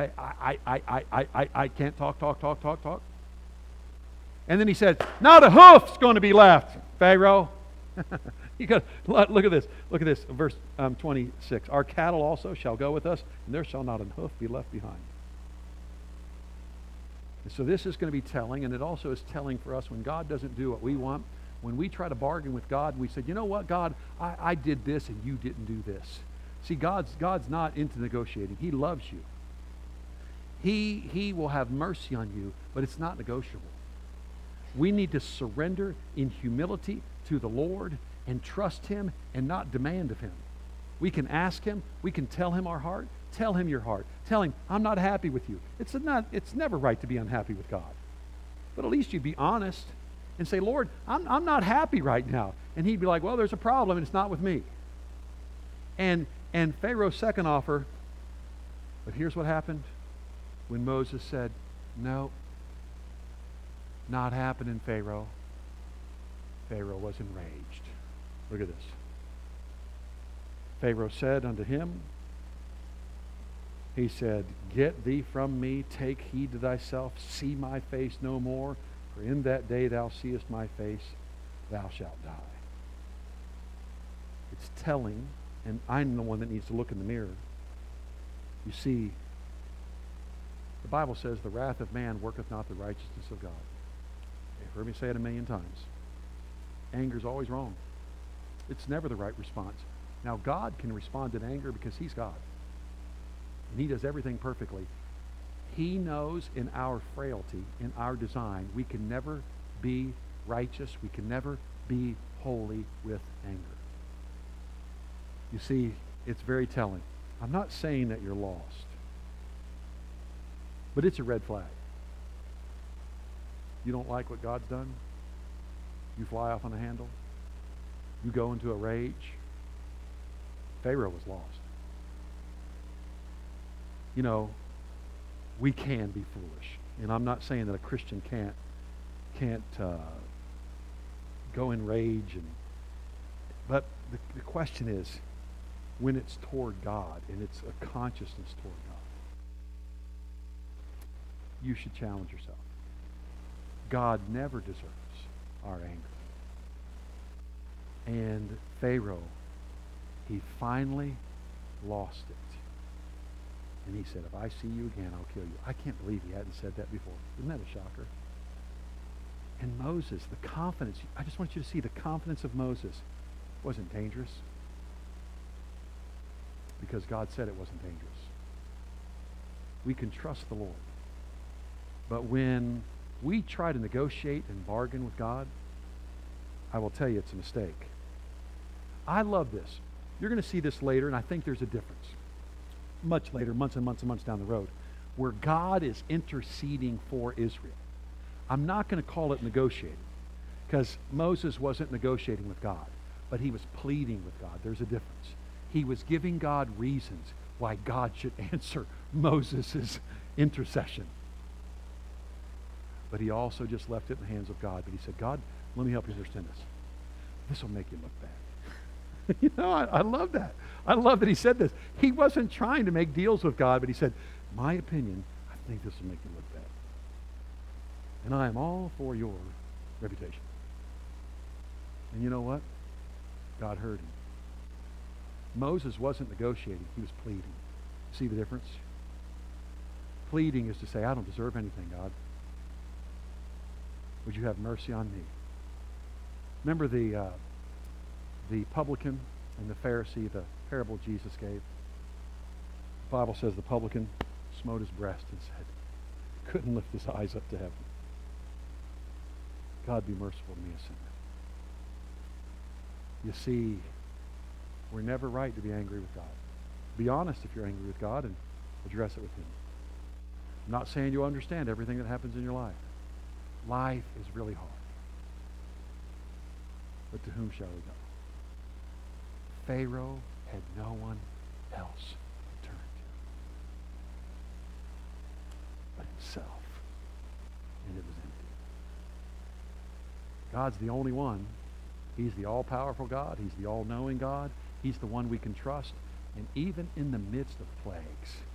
I can't talk. And then he said, not a hoof's going to be left, Pharaoh. You got look at this. Look at this, verse 26. Our cattle also shall go with us, and there shall not an hoof be left behind. And so this is going to be telling, and it also is telling for us when God doesn't do what we want. When we try to bargain with God, we said, you know what, God, I did this and you didn't do this. See, God's not into negotiating. He loves you. He will have mercy on you, but it's not negotiable. We need to surrender in humility to the Lord and trust him and not demand of him. We can ask him. We can tell him our heart. Tell him your heart. Tell him, I'm not happy with you. It's never right to be unhappy with God. But at least you'd be honest and say, Lord, I'm not happy right now. And he'd be like, well, there's a problem and it's not with me. And Pharaoh's second offer, but here's what happened when Moses said, no, not happening, Pharaoh. Pharaoh was enraged. Look at this. Pharaoh said unto him, he said, get thee from me, take heed to thyself, see my face no more, for in that day thou seest my face, thou shalt die. It's telling, and I'm the one that needs to look in the mirror. You see, the Bible says the wrath of man worketh not the righteousness of God. You've heard me say it a million times. Anger's always wrong. It's never the right response. Now, God can respond in anger because he's God. And he does everything perfectly. He knows in our frailty, in our design, we can never be righteous. We can never be holy with anger. You see, it's very telling. I'm not saying that you're lost. But it's a red flag. You don't like what God's done? You fly off on the handle? You go into a rage? Pharaoh was lost. You know, we can be foolish. And I'm not saying that a Christian can't go in rage. But the question is, when it's toward God and it's a consciousness toward God, you should challenge yourself. God never deserves our anger. And Pharaoh, he finally lost it. And he said, if I see you again, I'll kill you. I can't believe he hadn't said that before. Isn't that a shocker? And Moses, the confidence, I just want you to see the confidence of Moses. wasn't dangerous because God said it wasn't dangerous. We can trust the Lord. But when we try to negotiate and bargain with God, I will tell you it's a mistake. I love this. You're going to see this later, and I think there's a difference. Much later, months and months and months down the road, where God is interceding for Israel. I'm not going to call it negotiating, because Moses wasn't negotiating with God, but he was pleading with God. There's a difference. He was giving God reasons why God should answer Moses' intercession. But he also just left it in the hands of God. But he said, God, let me help you understand this. This will make you look bad. You know, I love that. I love that he said this. He wasn't trying to make deals with God, but he said, my opinion, I think this will make you look bad. And I am all for your reputation. And you know what? God heard him. Moses wasn't negotiating. He was pleading. See the difference? Pleading is to say, I don't deserve anything, God. Would you have mercy on me? Remember the publican and the Pharisee, the parable Jesus gave? The Bible says the publican smote his breast and said, couldn't lift his eyes up to heaven. God, be merciful to me, a sinner. You see, we're never right to be angry with God. Be honest if you're angry with God and address it with him. I'm not saying you'll understand everything that happens in your life. Life is really hard. But to whom shall we go? Pharaoh had no one else to turn to but himself. And it was empty. God's the only one. He's the all-powerful God. He's the all-knowing God. He's the one we can trust. And even in the midst of plagues,